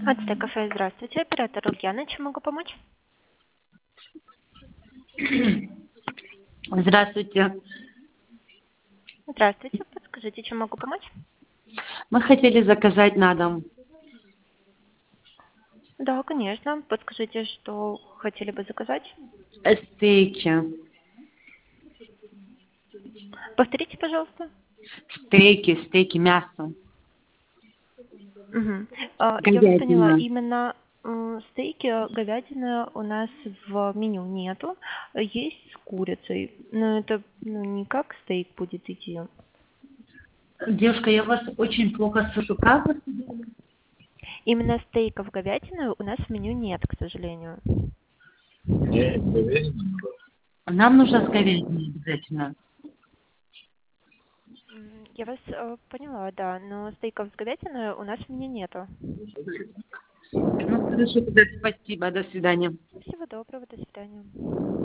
Ацтек кафе, здравствуйте. Оператор Ульяна, чем могу помочь? Здравствуйте. Здравствуйте, подскажите, чем могу помочь? Мы хотели заказать на дом Да, конечно. Подскажите, что хотели бы заказать? стейки. Повторите, пожалуйста. Стейки, мясо. Мгм. Я вас поняла. Говядина. Именно стейки, говядины у нас в меню нету. Есть с курицей. Но это не как стейк будет идти. Девушка, я вас очень плохо слышу. Как вы? Именно стейков говядины у нас в меню нет, к сожалению. Нам нужно с говядиной обязательно. Я вас поняла, да, но стейков с говядиной у нас в меню нету. Ну, хорошо, тогда спасибо. До свидания. Всего доброго, до свидания.